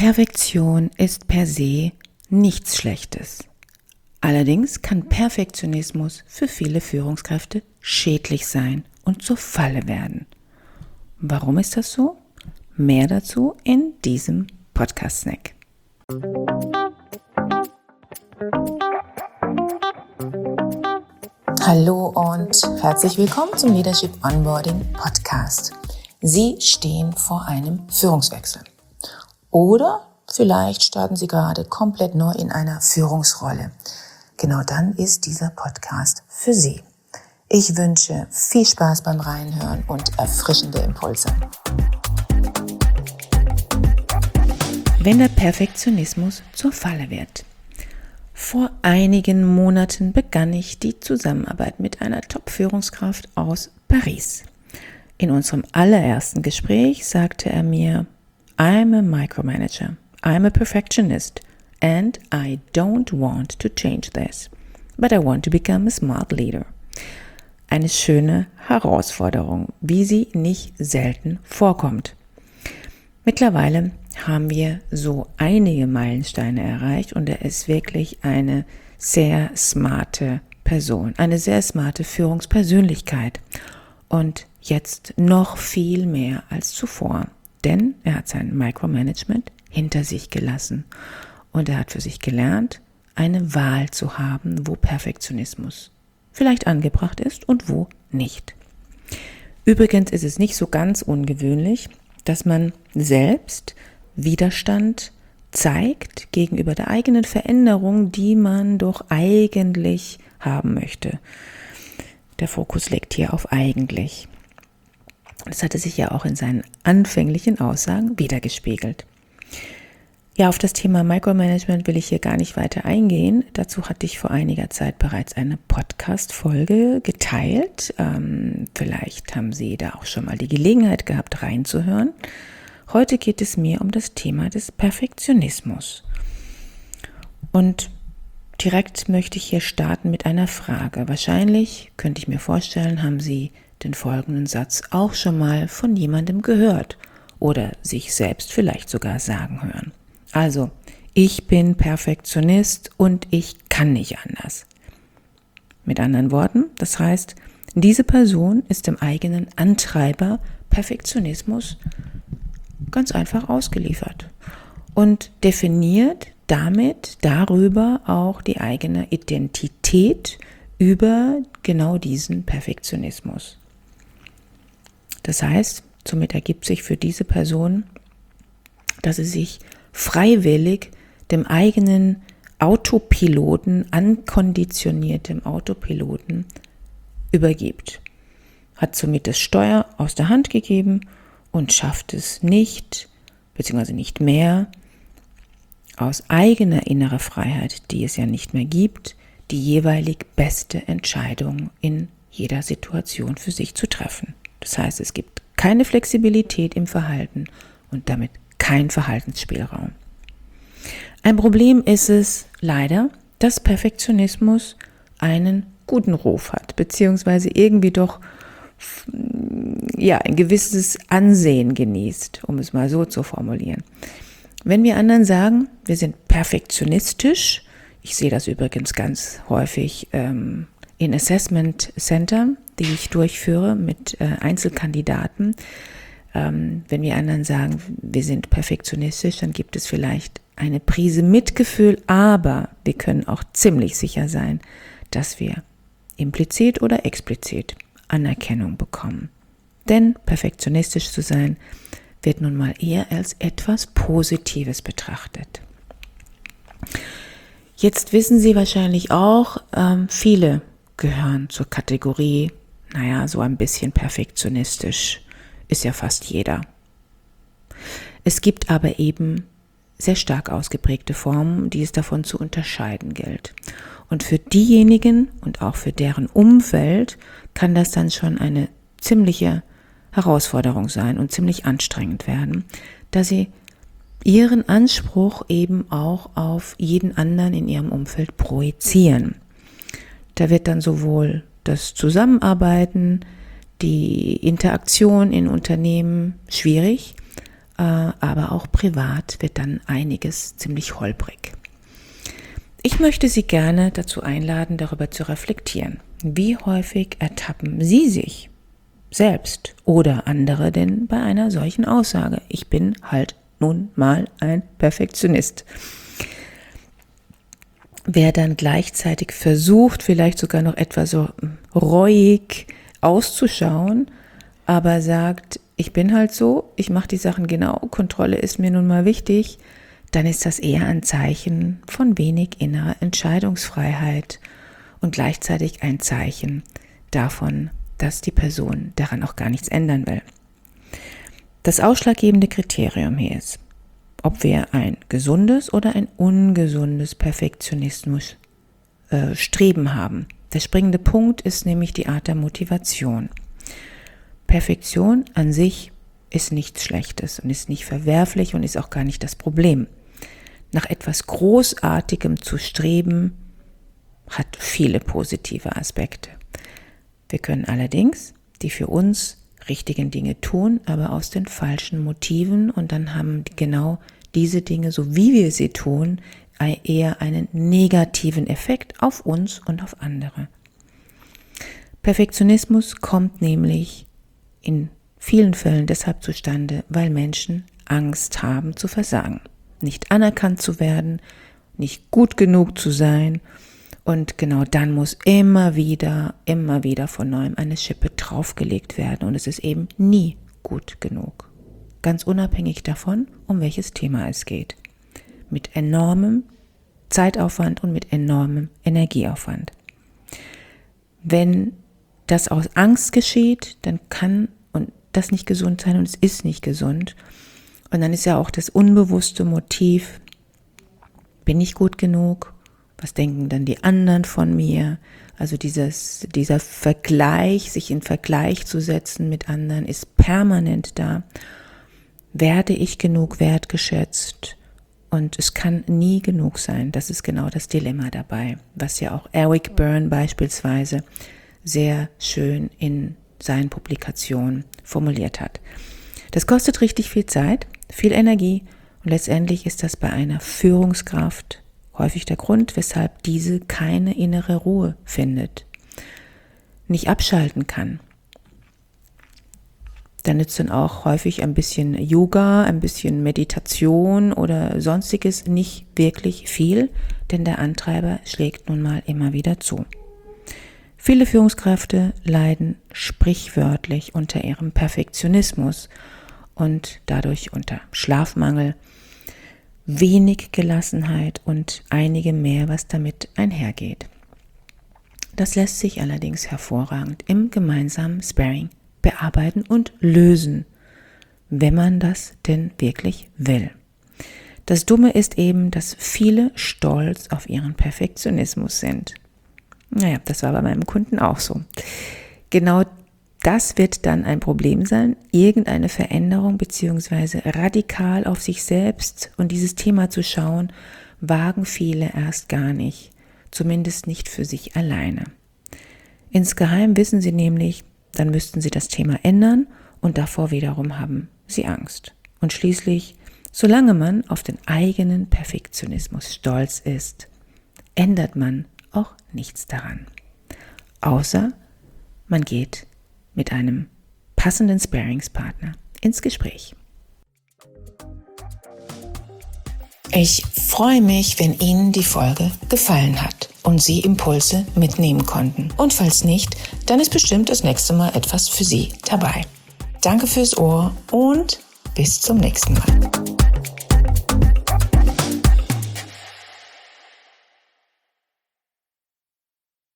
Perfektion ist per se nichts Schlechtes. Allerdings kann Perfektionismus für viele Führungskräfte schädlich sein und zur Falle werden. Warum ist das so? Mehr dazu in diesem Podcast-Snack. Hallo und herzlich willkommen zum Leadership Onboarding Podcast. Sie stehen vor einem Führungswechsel. Oder vielleicht starten Sie gerade komplett neu in einer Führungsrolle. Genau dann ist dieser Podcast für Sie. Ich wünsche viel Spaß beim Reinhören und erfrischende Impulse. Wenn der Perfektionismus zur Falle wird. Vor einigen Monaten begann ich die Zusammenarbeit mit einer Top-Führungskraft aus Paris. In unserem allerersten Gespräch sagte er mir: I'm a micromanager, I'm a perfectionist and I don't want to change this, but I want to become a smart leader. Eine schöne Herausforderung, wie sie nicht selten vorkommt. Mittlerweile haben wir so einige Meilensteine erreicht und er ist wirklich eine sehr smarte Person, eine sehr smarte Führungspersönlichkeit und jetzt noch viel mehr als zuvor. Denn er hat sein Micromanagement hinter sich gelassen und er hat für sich gelernt, eine Wahl zu haben, wo Perfektionismus vielleicht angebracht ist und wo nicht. Übrigens ist es nicht so ganz ungewöhnlich, dass man selbst Widerstand zeigt gegenüber der eigenen Veränderung, die man doch eigentlich haben möchte. Der Fokus liegt hier auf eigentlich. Das hatte sich ja auch in seinen anfänglichen Aussagen wiedergespiegelt. Ja, auf das Thema Micromanagement will ich hier gar nicht weiter eingehen. Dazu hatte ich vor einiger Zeit bereits eine Podcast-Folge geteilt. Vielleicht haben Sie da auch schon mal die Gelegenheit gehabt, reinzuhören. Heute geht es mir um das Thema des Perfektionismus. Und direkt möchte ich hier starten mit einer Frage. Wahrscheinlich, könnte ich mir vorstellen, haben Sie den folgenden Satz auch schon mal von jemandem gehört oder sich selbst vielleicht sogar sagen hören. Also, ich bin Perfektionist und ich kann nicht anders. Mit anderen Worten, das heißt, diese Person ist dem eigenen Antreiber Perfektionismus ganz einfach ausgeliefert und definiert damit darüber auch die eigene Identität über genau diesen Perfektionismus. Das heißt, somit ergibt sich für diese Person, dass sie sich freiwillig dem eigenen Autopiloten, ankonditioniertem Autopiloten übergibt. Hat somit das Steuer aus der Hand gegeben und schafft es nicht, beziehungsweise nicht mehr, aus eigener innerer Freiheit, die es ja nicht mehr gibt, die jeweilig beste Entscheidung in jeder Situation für sich zu treffen. Das heißt, es gibt keine Flexibilität im Verhalten und damit kein Verhaltensspielraum. Ein Problem ist es leider, dass Perfektionismus einen guten Ruf hat, beziehungsweise irgendwie doch ein gewisses Ansehen genießt, um es mal so zu formulieren. Wenn wir anderen sagen, wir sind perfektionistisch, ich sehe das übrigens ganz häufig in Assessment Center, die ich durchführe mit Einzelkandidaten. Wenn wir anderen sagen, wir sind perfektionistisch, dann gibt es vielleicht eine Prise Mitgefühl, aber wir können auch ziemlich sicher sein, dass wir implizit oder explizit Anerkennung bekommen. Denn perfektionistisch zu sein, wird nun mal eher als etwas Positives betrachtet. Jetzt wissen Sie wahrscheinlich auch, viele gehören zur Kategorie, so ein bisschen perfektionistisch ist ja fast jeder. Es gibt aber eben sehr stark ausgeprägte Formen, die es davon zu unterscheiden gilt. Und für diejenigen und auch für deren Umfeld kann das dann schon eine ziemliche Herausforderung sein und ziemlich anstrengend werden, da sie ihren Anspruch eben auch auf jeden anderen in ihrem Umfeld projizieren. Da wird dann sowohl das Zusammenarbeiten, die Interaktion in Unternehmen schwierig, aber auch privat wird dann einiges ziemlich holprig. Ich möchte Sie gerne dazu einladen, darüber zu reflektieren. Wie häufig ertappen Sie sich selbst oder andere denn bei einer solchen Aussage? Ich bin halt nun mal ein Perfektionist. Wer dann gleichzeitig versucht, vielleicht sogar noch etwas so reuig auszuschauen, aber sagt, ich bin halt so, ich mache die Sachen genau, Kontrolle ist mir nun mal wichtig, dann ist das eher ein Zeichen von wenig innerer Entscheidungsfreiheit und gleichzeitig ein Zeichen davon, dass die Person daran auch gar nichts ändern will. Das ausschlaggebende Kriterium hier ist, ob wir ein gesundes oder ein ungesundes Perfektionismus Streben haben. Der springende Punkt ist nämlich die Art der Motivation. Perfektion an sich ist nichts Schlechtes und ist nicht verwerflich und ist auch gar nicht das Problem. Nach etwas Großartigem zu streben, hat viele positive Aspekte. Wir können allerdings die für uns richtigen Dinge tun, aber aus den falschen Motiven, und dann haben genau diese Dinge, so wie wir sie tun, eher einen negativen Effekt auf uns und auf andere. Perfektionismus kommt nämlich in vielen Fällen deshalb zustande, weil Menschen Angst haben zu versagen, nicht anerkannt zu werden, nicht gut genug zu sein, und genau dann muss immer wieder von neuem eine Schippe draufgelegt werden, und es ist eben nie gut genug. Ganz unabhängig davon, um welches Thema es geht. Mit enormem Zeitaufwand und mit enormem Energieaufwand. Wenn das aus Angst geschieht, dann kann das nicht gesund sein, und es ist nicht gesund. Und dann ist ja auch das unbewusste Motiv, bin ich gut genug? Was denken dann die anderen von mir? Also dieser Vergleich, sich in Vergleich zu setzen mit anderen, ist permanent da. Werde ich genug wertgeschätzt? Und es kann nie genug sein. Das ist genau das Dilemma dabei, was ja auch Eric Berne beispielsweise sehr schön in seinen Publikationen formuliert hat. Das kostet richtig viel Zeit, viel Energie, und letztendlich ist das bei einer Führungskraft häufig der Grund, weshalb diese keine innere Ruhe findet, nicht abschalten kann. Da nützt dann auch häufig ein bisschen Yoga, ein bisschen Meditation oder sonstiges nicht wirklich viel, denn der Antreiber schlägt nun mal immer wieder zu. Viele Führungskräfte leiden sprichwörtlich unter ihrem Perfektionismus und dadurch unter Schlafmangel, wenig Gelassenheit und einige mehr, was damit einhergeht. Das lässt sich allerdings hervorragend im gemeinsamen Sparring bearbeiten und lösen, wenn man das denn wirklich will. Das Dumme ist eben, dass viele stolz auf ihren Perfektionismus sind. Naja, das war bei meinem Kunden auch so. Genau das wird dann ein Problem sein, irgendeine Veränderung bzw. radikal auf sich selbst und dieses Thema zu schauen, wagen viele erst gar nicht, zumindest nicht für sich alleine. Insgeheim wissen sie nämlich, dann müssten sie das Thema ändern, und davor wiederum haben sie Angst. Und schließlich, solange man auf den eigenen Perfektionismus stolz ist, ändert man auch nichts daran. Außer man geht mit einem passenden Sparringspartner ins Gespräch. Ich freue mich, wenn Ihnen die Folge gefallen hat und Sie Impulse mitnehmen konnten. Und falls nicht, dann ist bestimmt das nächste Mal etwas für Sie dabei. Danke fürs Ohr und bis zum nächsten Mal.